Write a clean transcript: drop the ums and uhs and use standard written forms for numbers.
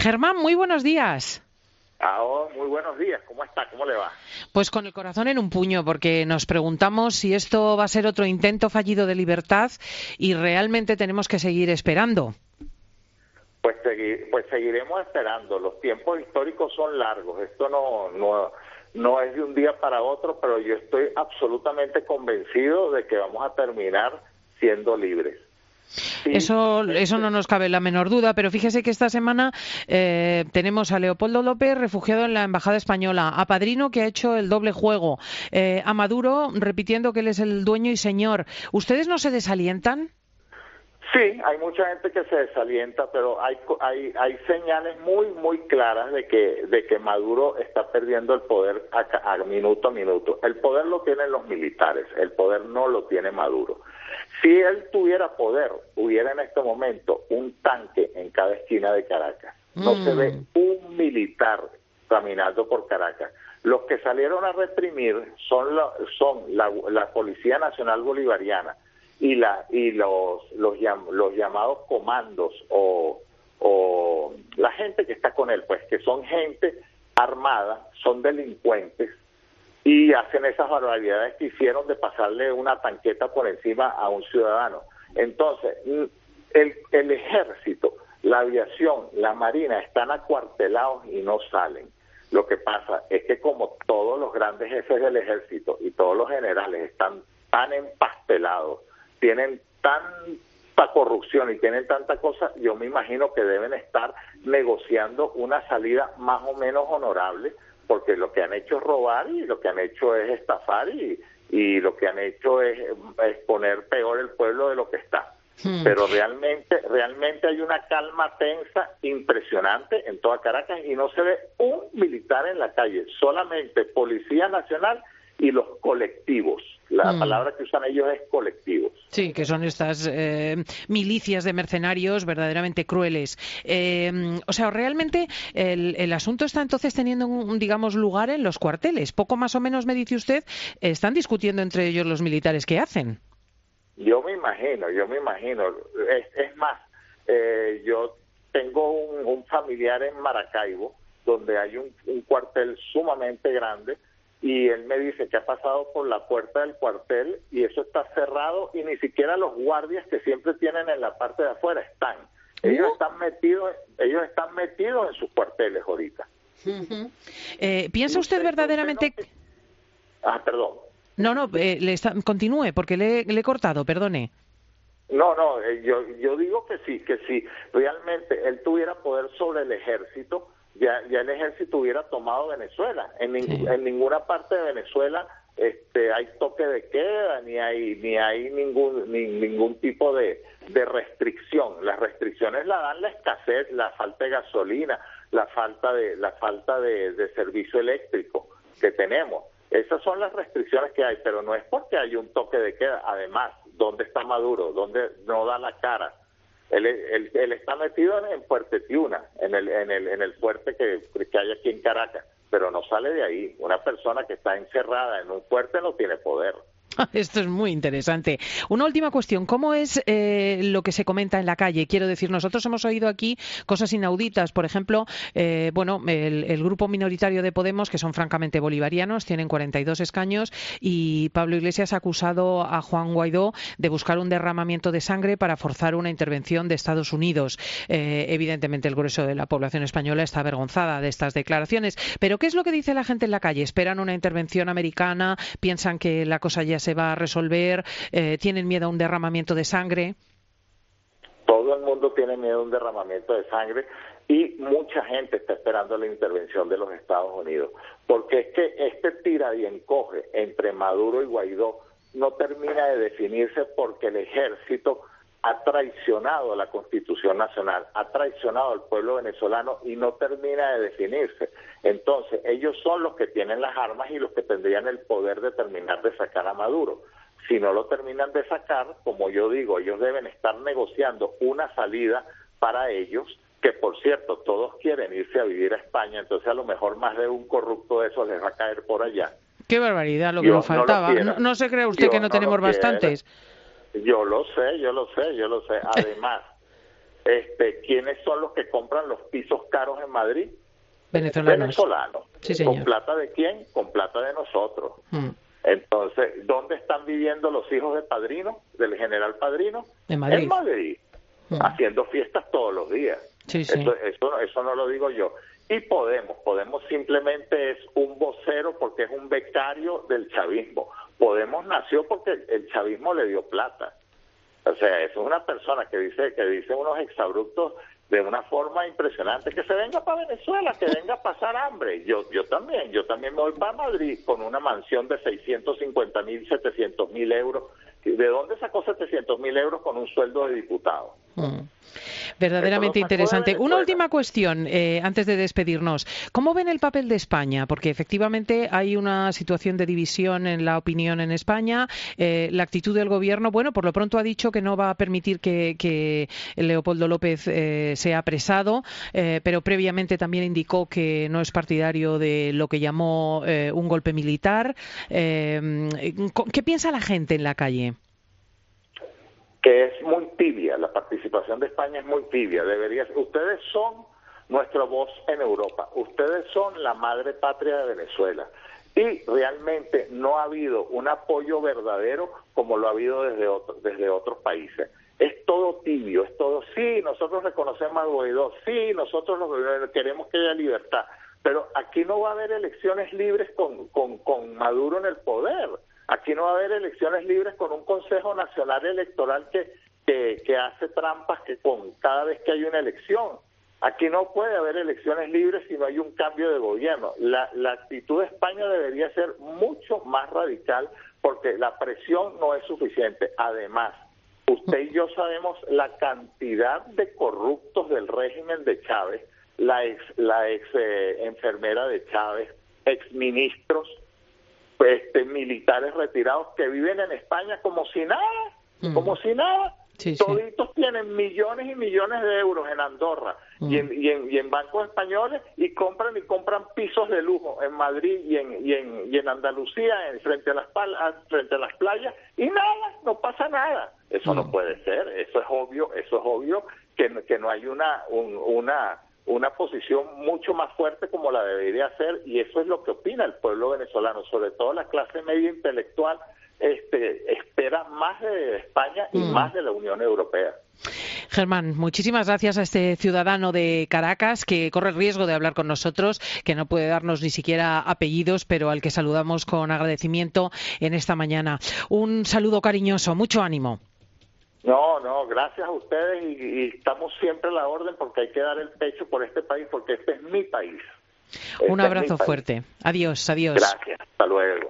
Germán, muy buenos días. Muy buenos días, ¿cómo está? ¿Cómo le va? Pues con el corazón en un puño, porque nos preguntamos si esto va a ser otro intento fallido de libertad y realmente tenemos que seguir esperando. Pues seguiremos esperando. Los tiempos históricos son largos. Esto no es de un día para otro, pero yo estoy absolutamente convencido de que vamos a terminar siendo libres. Sí, eso no nos cabe la menor duda, pero fíjese que esta semana tenemos a Leopoldo López refugiado en la Embajada Española, a Padrino que ha hecho el doble juego, a Maduro repitiendo que él es el dueño y señor. ¿Ustedes no se desalientan? Sí, hay mucha gente que se desalienta, pero hay señales muy claras de que Maduro está perdiendo el poder a minuto a minuto. El poder lo tienen los militares, el poder no lo tiene Maduro. Si él tuviera poder, hubiera en este momento un tanque en cada esquina de Caracas. No se ve un militar caminando por Caracas. Los que salieron a reprimir son la Policía Nacional Bolivariana y los llamados comandos o la gente que está con él, pues que son gente armada, son delincuentes y hacen esas barbaridades que hicieron de pasarle una tanqueta por encima a un ciudadano. Entonces, el ejército, la aviación, la marina están acuartelados y no salen. Lo que pasa es que como todos los grandes jefes del ejército y todos los generales están tan empastelados, tienen tanta corrupción y tienen tanta cosa, yo me imagino que deben estar negociando una salida más o menos honorable, porque lo que han hecho es robar y lo que han hecho es estafar y lo que han hecho es poner peor el pueblo de lo que está. Pero realmente hay una calma tensa impresionante en toda Caracas y no se ve un militar en la calle, solamente Policía Nacional y los colectivos. La palabra que usan ellos es colectivos. Sí, que son estas milicias de mercenarios verdaderamente crueles. O sea, realmente el asunto está entonces teniendo digamos, lugar en los cuarteles. Poco más o menos, me dice usted, están discutiendo entre ellos los militares qué hacen. Yo me imagino. Es más, yo tengo un familiar en Maracaibo, donde hay un cuartel sumamente grande, y él me dice que ha pasado por la puerta del cuartel y eso está cerrado y ni siquiera los guardias que siempre tienen en la parte de afuera están. Ellos están metidos en sus cuarteles ahorita. ¿Piensa usted verdaderamente? Perdón. No, continúe, porque le he cortado, perdone. Yo digo que si realmente él tuviera poder sobre el ejército, ya el ejército hubiera tomado Venezuela. En ninguna parte de Venezuela hay toque de queda, ni hay ningún tipo de restricción. Las restricciones la dan la escasez, la falta de gasolina, la falta de servicio eléctrico que tenemos. Esas son las restricciones que hay, pero no es porque hay un toque de queda. Además, ¿dónde está Maduro? ¿Dónde no da la cara? Él está metido en Fuerte Tiuna, en el fuerte que hay aquí en Caracas, pero no sale de ahí. Una persona que está encerrada en un fuerte no tiene poder. Esto es muy interesante. Una última cuestión. ¿Cómo es lo que se comenta en la calle? Quiero decir, nosotros hemos oído aquí cosas inauditas. Por ejemplo, el grupo minoritario de Podemos, que son francamente bolivarianos, tienen 42 escaños, y Pablo Iglesias ha acusado a Juan Guaidó de buscar un derramamiento de sangre para forzar una intervención de Estados Unidos. Evidentemente, el grueso de la población española está avergonzada de estas declaraciones. Pero, ¿qué es lo que dice la gente en la calle? ¿Esperan una intervención americana? ¿Piensan que la cosa ya se va a resolver? ¿Tienen miedo a un derramamiento de sangre? Todo el mundo tiene miedo a un derramamiento de sangre y mucha gente está esperando la intervención de los Estados Unidos, porque es que este tira y encoge entre Maduro y Guaidó no termina de definirse, porque el ejército ha traicionado a la Constitución Nacional, ha traicionado al pueblo venezolano y no termina de definirse. Entonces, ellos son los que tienen las armas y los que tendrían el poder de terminar de sacar a Maduro. Si no lo terminan de sacar, como yo digo, ellos deben estar negociando una salida para ellos, que por cierto, todos quieren irse a vivir a España, entonces a lo mejor más de un corrupto de esos les va a caer por allá. Qué barbaridad, lo que nos faltaba. No se cree usted que no tenemos bastantes. Yo lo sé. Además, ¿quiénes son los que compran los pisos caros en Madrid? Venezolanos. Sí, señor. ¿Con plata de quién? Con plata de nosotros. Entonces, ¿dónde están viviendo los hijos de Padrino, del general Padrino? En Madrid. En Madrid, haciendo fiestas todos los días. Sí, sí. Eso no lo digo yo. Y Podemos simplemente es un vocero porque es un becario del chavismo. Podemos nació porque el chavismo le dio plata. O sea, eso es una persona que dice unos exabruptos de una forma impresionante, que se venga para Venezuela, que venga a pasar hambre. Yo también me voy para Madrid con una mansión de 650.000, 700.000 euros. ¿De dónde sacó 700.000 euros con un sueldo de diputado? Verdaderamente interesante. Una última cuestión antes de despedirnos. ¿Cómo ven el papel de España? Porque efectivamente hay una situación de división en la opinión en España. La actitud del gobierno, bueno, por lo pronto ha dicho que no va a permitir que Leopoldo López sea apresado, pero previamente también indicó que no es partidario de lo que llamó un golpe militar. ¿Qué piensa la gente en la calle? Que es muy tibia, la participación de España es muy tibia. Ustedes son nuestra voz en Europa, ustedes son la madre patria de Venezuela, y realmente no ha habido un apoyo verdadero como lo ha habido desde otros países. Es todo tibio, es todo, sí, nosotros reconocemos a Guaidó, sí, nosotros queremos que haya libertad, pero aquí no va a haber elecciones libres con Maduro en el poder. Aquí no va a haber elecciones libres con un Consejo Nacional Electoral que hace trampas cada vez que hay una elección. Aquí no puede haber elecciones libres si no hay un cambio de gobierno. La actitud de España debería ser mucho más radical porque la presión no es suficiente. Además, usted y yo sabemos la cantidad de corruptos del régimen de Chávez, la ex enfermera de Chávez, ex ministros, militares retirados que viven en España como si nada, Sí, toditos tienen millones y millones de euros en Andorra y en bancos españoles y compran pisos de lujo en Madrid y en Andalucía frente a las playas y nada, no pasa nada. Eso no puede ser, eso es obvio que no hay una posición mucho más fuerte como la debería ser, y eso es lo que opina el pueblo venezolano, sobre todo la clase media intelectual espera más de España y más de la Unión Europea. Germán, muchísimas gracias a este ciudadano de Caracas que corre el riesgo de hablar con nosotros, que no puede darnos ni siquiera apellidos, pero al que saludamos con agradecimiento en esta mañana. Un saludo cariñoso, mucho ánimo. No, gracias a ustedes y estamos siempre a la orden porque hay que dar el pecho por este país, porque este es mi país. Un abrazo fuerte. Adiós. Gracias, hasta luego.